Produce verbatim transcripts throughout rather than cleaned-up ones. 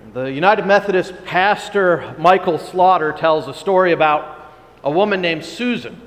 The United Methodist pastor Michael Slaughter tells a story about a woman named Susan,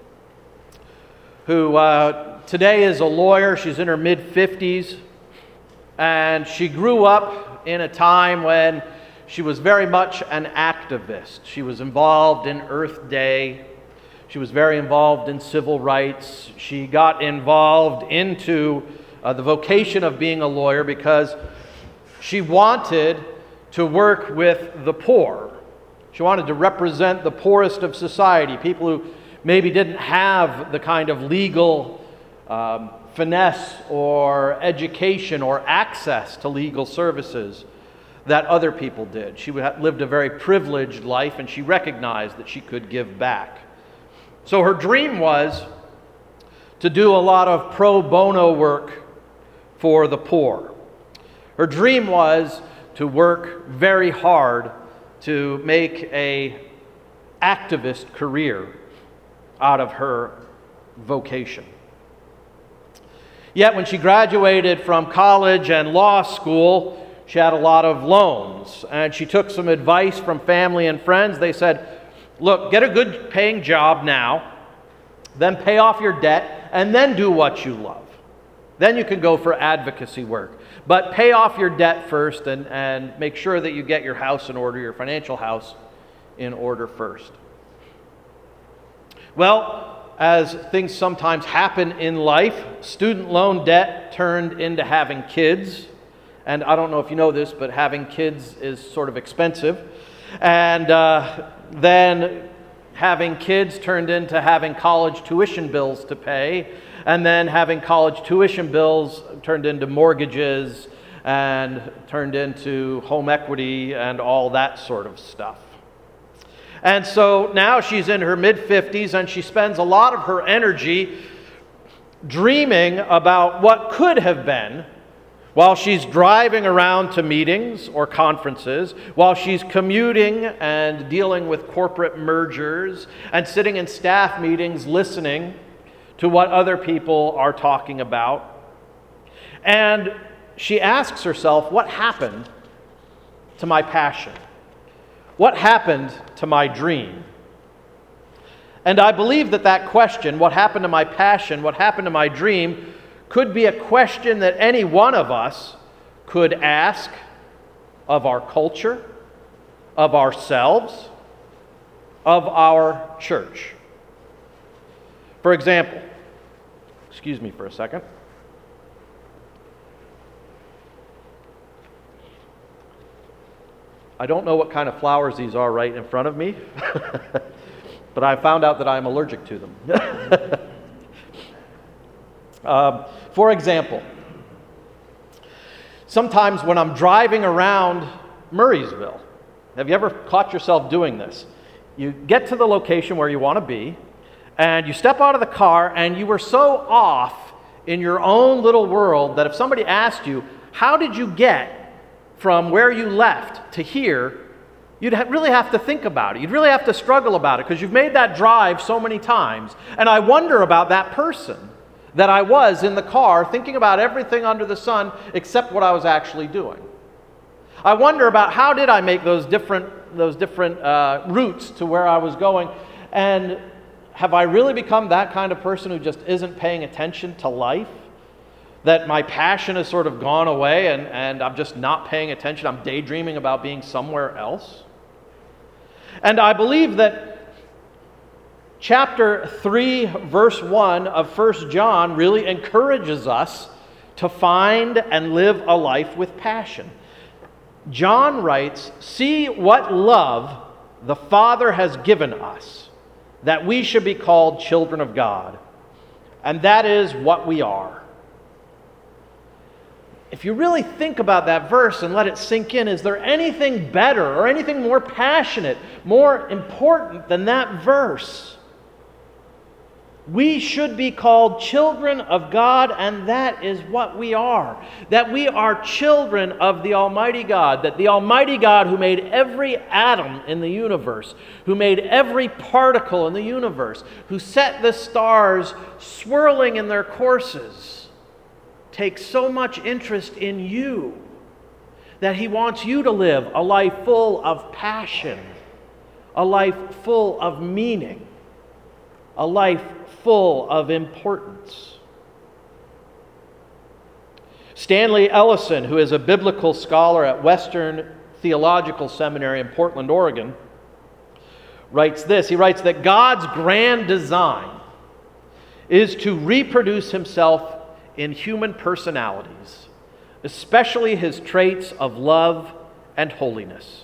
who uh, today is a lawyer. She's in her mid-fifties, and she grew up in a time when she was very much an activist. She was involved in Earth Day. She was very involved in civil rights. She got involved into uh, the vocation of being a lawyer because she wanted to work with the poor. She wanted to represent the poorest of society, people who maybe didn't have the kind of legal um, finesse or education or access to legal services that other people did. She lived a very privileged life, and she recognized that she could give back. So her dream was to do a lot of pro bono work for the poor. Her dream was to work very hard to make a activist career out of her vocation. Yet when she graduated from college and law school, she had a lot of loans, and she took some advice from family and friends. They said, look, get a good paying job now, then pay off your debt, and then do what you love. Then you can go for advocacy work. But pay off your debt first, and, and make sure that you get your house in order, your financial house in order first. Well, as things sometimes happen in life, student loan debt turned into having kids. And I don't know if you know this, but having kids is sort of expensive. And uh, then having kids turned into having college tuition bills to pay. And then having college tuition bills turned into mortgages and turned into home equity and all that sort of stuff. And so now she's in her mid-fifties, and she spends a lot of her energy dreaming about what could have been while she's driving around to meetings or conferences, while she's commuting and dealing with corporate mergers and sitting in staff meetings listening to what other people are talking about. And she asks herself, what happened to my passion? What happened to my dream? And I believe that that question, what happened to my passion, what happened to my dream, could be a question that any one of us could ask of our culture, of ourselves, of our church. For example, excuse me for a second. I don't know what kind of flowers these are right in front of me, but I found out that I'm allergic to them. um, for example, sometimes when I'm driving around Murraysville, have you ever caught yourself doing this? You get to the location where you want to be, and you step out of the car, and you were so off in your own little world that if somebody asked you, how did you get from where you left to here, you'd ha- really have to think about it. You'd really have to struggle about it because you've made that drive so many times. And I wonder about that person that I was in the car thinking about everything under the sun except what I was actually doing. I wonder about how did I make those different, those different uh, routes to where I was going, and have I really become that kind of person who just isn't paying attention to life? That my passion has sort of gone away and, and I'm just not paying attention. I'm daydreaming about being somewhere else. And I believe that chapter three, verse one of First John really encourages us to find and live a life with passion. John writes, "See what love the Father has given us, that we should be called children of God. And that is what we are." If you really think about that verse and let it sink in, is there anything better or anything more passionate, more important than that verse? We should be called children of God, and that is what we are. That we are children of the Almighty God. That the Almighty God who made every atom in the universe, who made every particle in the universe, who set the stars swirling in their courses, takes so much interest in you. that He wants you to live a life full of passion, a life full of meaning, a life full of importance. Stanley Ellison, who is a biblical scholar at Western Theological Seminary in Portland, Oregon, writes this. He writes that God's grand design is to reproduce Himself in human personalities, especially His traits of love and holiness.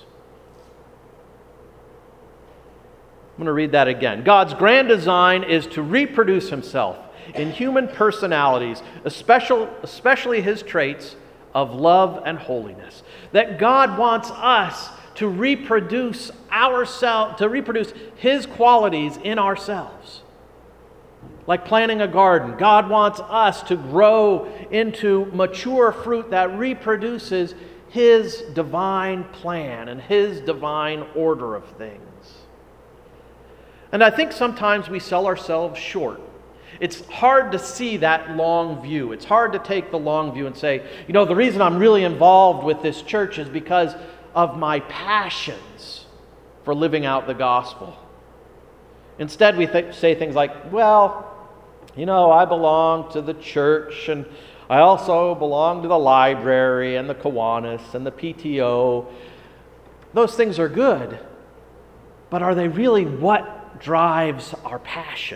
I'm going to read that again. God's grand design is to reproduce Himself in human personalities, especially, especially His traits of love and holiness. That God wants us to reproduce ourselves, to reproduce His qualities in ourselves. Like planting a garden, God wants us to grow into mature fruit that reproduces His divine plan and His divine order of things. And I think sometimes we sell ourselves short. It's hard to see that long view. It's hard to take the long view and say, you know, the reason I'm really involved with this church is because of my passions for living out the gospel. Instead, we th- say things like, well, you know, I belong to the church, and I also belong to the library and the Kiwanis and the P T O. Those things are good, but are they really what drives our passion?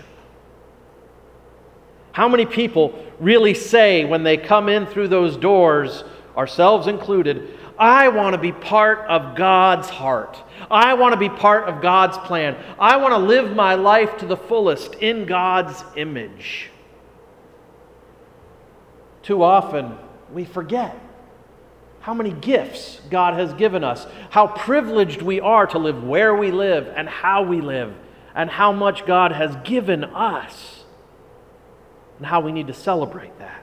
How many people really say when they come in through those doors, ourselves included, I want to be part of God's heart. I want to be part of God's plan. I want to live my life to the fullest in God's image. Too often, we forget how many gifts God has given us, how privileged we are to live where we live and how we live, and how much God has given us, and how we need to celebrate that.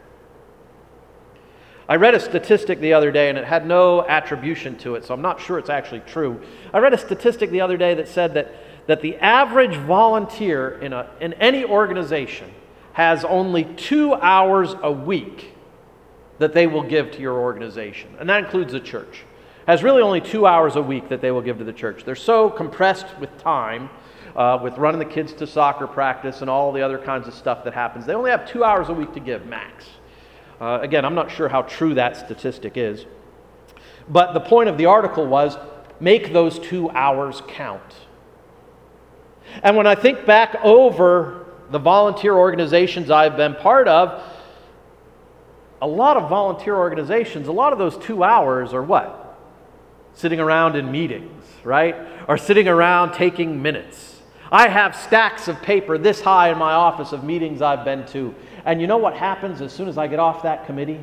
I read a statistic the other day, and it had no attribution to it, so I'm not sure it's actually true. I read a statistic the other day that said that, that the average volunteer in, a, in any organization has only two hours a week that they will give to your organization, and that includes the church. Has really only two hours a week that they will give to the church. They're so compressed with time, uh, with running the kids to soccer practice and all the other kinds of stuff that happens. They only have two hours a week to give, max. Uh, again, I'm not sure how true that statistic is. But the point of the article was, make those two hours count. And when I think back over the volunteer organizations I've been part of, a lot of volunteer organizations, a lot of those two hours are what? Sitting around in meetings, right? Or sitting around taking minutes. I have stacks of paper this high in my office of meetings I've been to. And you know what happens as soon as I get off that committee?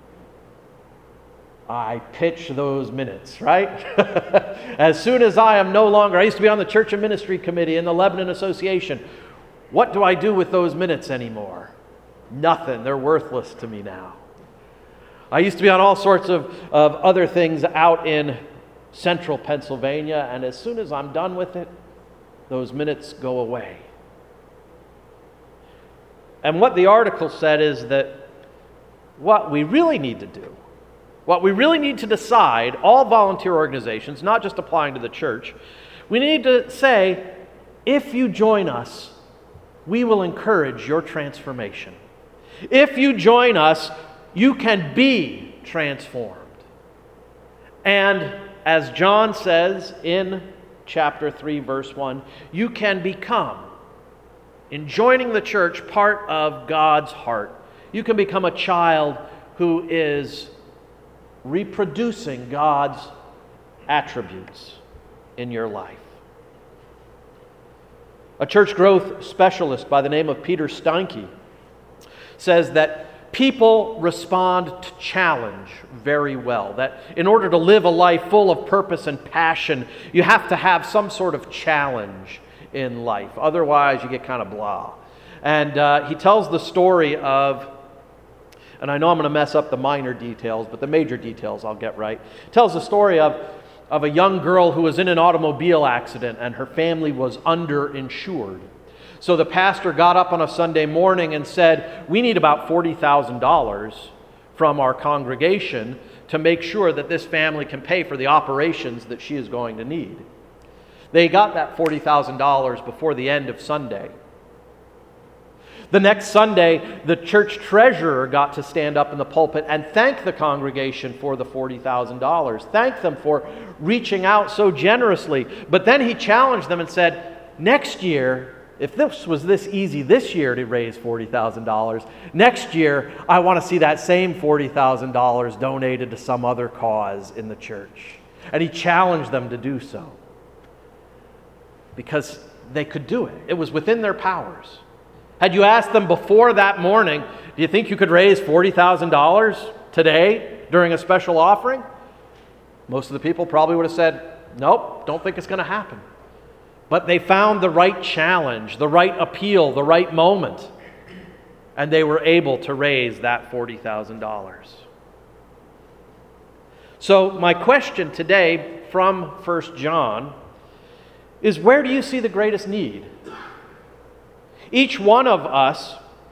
I pitch those minutes, right? As soon as I am no longer, I used to be on the Church and Ministry Committee in the Lebanon Association. What do I do with those minutes anymore? Nothing. They're worthless to me now. I used to be on all sorts of, of other things out in central Pennsylvania, and as soon as I'm done with it, those minutes go away. And what the article said is that what we really need to do, what we really need to decide, all volunteer organizations, not just applying to the church, we need to say, if you join us, we will encourage your transformation. If you join us, you can be transformed. And as John says in chapter three, verse one, you can become, in joining the church, part of God's heart. You can become a child who is reproducing God's attributes in your life. A church growth specialist by the name of Peter Steinke says that people respond to challenge very well. That in order to live a life full of purpose and passion, you have to have some sort of challenge in life. Otherwise, you get kind of blah. And uh, he tells the story of, and I know I'm going to mess up the minor details, but the major details I'll get right. He tells the story of, of a young girl who was in an automobile accident and her family was underinsured. So the pastor got up on a Sunday morning and said, we need about forty thousand dollars from our congregation to make sure that this family can pay for the operations that she is going to need. They got that forty thousand dollars before the end of Sunday. The next Sunday, the church treasurer got to stand up in the pulpit and thank the congregation for the forty thousand dollars. Thank them for reaching out so generously. But then he challenged them and said, next year, if this was this easy this year to raise forty thousand dollars, next year I want to see that same forty thousand dollars donated to some other cause in the church. And he challenged them to do so. Because they could do it. It was within their powers. Had you asked them before that morning, do you think you could raise forty thousand dollars today during a special offering? Most of the people probably would have said, nope, don't think it's going to happen. But they found the right challenge, the right appeal, the right moment, and they were able to raise that forty thousand dollars. So my question today from First John is, where do you see the greatest need? Each one of us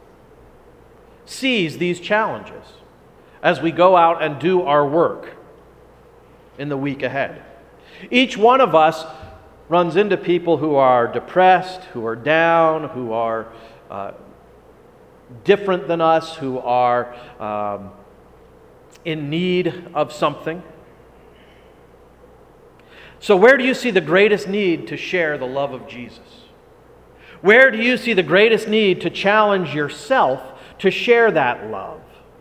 sees these challenges as we go out and do our work in the week ahead. Each one of us runs into people who are depressed, who are down, who are uh, different than us, who are um, in need of something. So where do you see the greatest need to share the love of Jesus? Where do you see the greatest need to challenge yourself to share that love?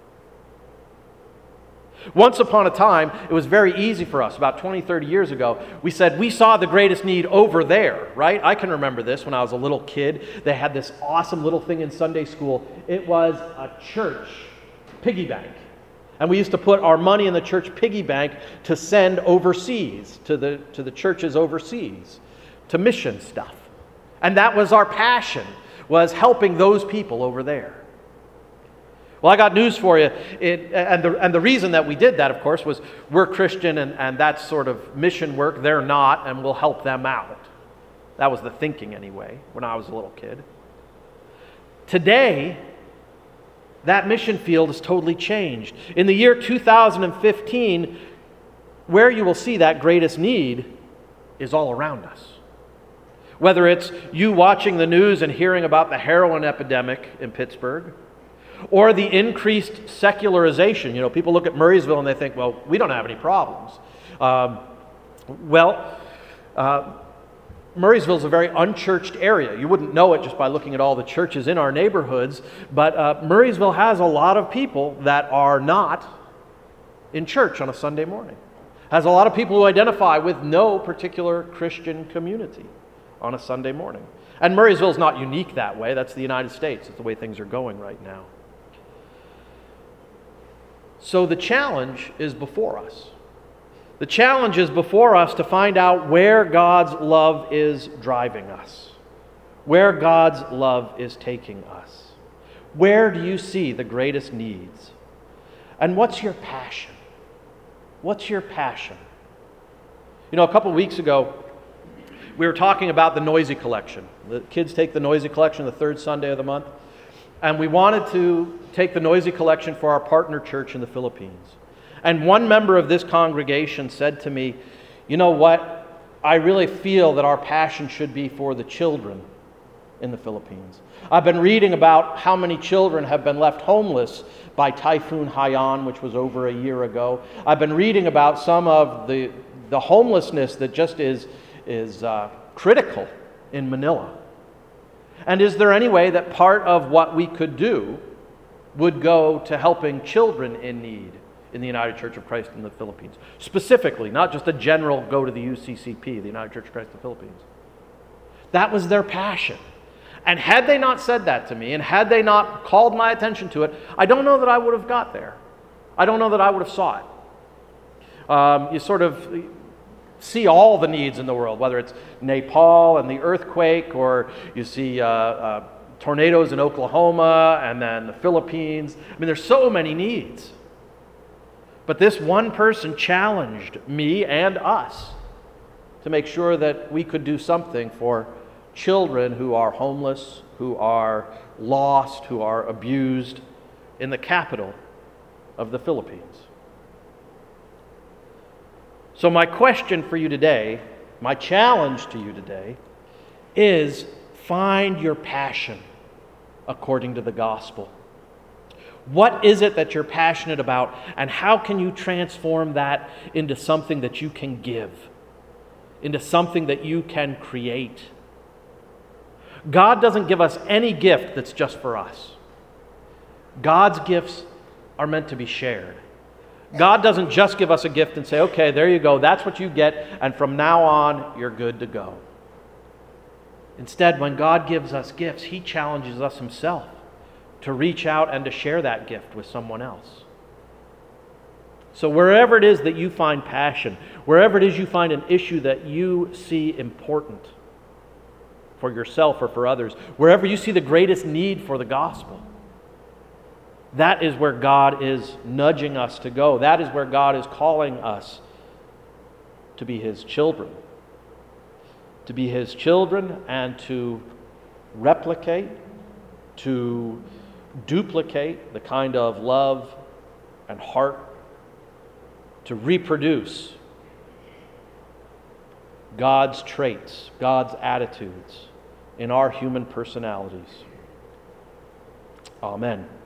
Once upon a time, it was very easy for us. About twenty, thirty years ago, we said we saw the greatest need over there, right? I can remember this when I was a little kid. They had this awesome little thing in Sunday school. It was a church piggy bank. And we used to put our money in the church piggy bank to send overseas, to the, to the churches overseas, to mission stuff. And that was our passion, was helping those people over there. Well, I got news for you. It, and, the, and the reason that we did that, of course, was we're Christian and, and that's sort of mission work. They're not, and we'll help them out. That was the thinking anyway, when I was a little kid. Today, that mission field has totally changed. In the year two thousand fifteen, where you will see that greatest need is all around us. Whether it's you watching the news and hearing about the heroin epidemic in Pittsburgh, or the increased secularization. You know, people look at Murraysville and they think, well, we don't have any problems. Um, well, uh, Murraysville is a very unchurched area. You wouldn't know it just by looking at all the churches in our neighborhoods, but uh, Murraysville has a lot of people that are not in church on a Sunday morning. Has a lot of people who identify with no particular Christian community on a Sunday morning. And Murraysville is not unique that way. That's the United States. It's the way things are going right now. So the challenge is before us. The challenge is before us to find out where God's love is driving us, where God's love is taking us. Where do you see the greatest needs? And what's your passion? What's your passion? You know, a couple weeks ago, we were talking about the Noisy Collection. The kids take the Noisy Collection the third Sunday of the month. And we wanted to take the Noisy Collection for our partner church in the Philippines. And one member of this congregation said to me, you know what? I really feel that our passion should be for the children in the Philippines. I've been reading about how many children have been left homeless by Typhoon Haiyan, which was over a year ago. I've been reading about some of the, the homelessness that just is, is uh, critical in Manila. And is there any way that part of what we could do would go to helping children in need in the United Church of Christ in the Philippines? Specifically, not just a general go to the U C C P, the United Church of Christ in the Philippines. That was their passion. And had they not said that to me, and had they not called my attention to it, I don't know that I would have got there. I don't know that I would have saw it. Um, you sort of see all the needs in the world, whether it's Nepal and the earthquake, or you see uh, uh, tornadoes in Oklahoma, and then the Philippines. I mean, there's so many needs. But this one person challenged me and us to make sure that we could do something for children who are homeless, who are lost, who are abused in the capital of the Philippines. So my question for you today, my challenge to you today, is find your passion according to the gospel. What is it that you're passionate about, and how can you transform that into something that you can give, into something that you can create? God doesn't give us any gift that's just for us. God's gifts are meant to be shared. God doesn't just give us a gift and say, okay, there you go, that's what you get, and from now on, you're good to go. Instead, when God gives us gifts, He challenges us Himself to reach out and to share that gift with someone else. So wherever it is that you find passion, wherever it is you find an issue that you see important for yourself or for others, wherever you see the greatest need for the gospel, that is where God is nudging us to go. That is where God is calling us to be His children. To be His children and to replicate, to duplicate the kind of love and heart, to reproduce God's traits, God's attitudes in our human personalities. Amen.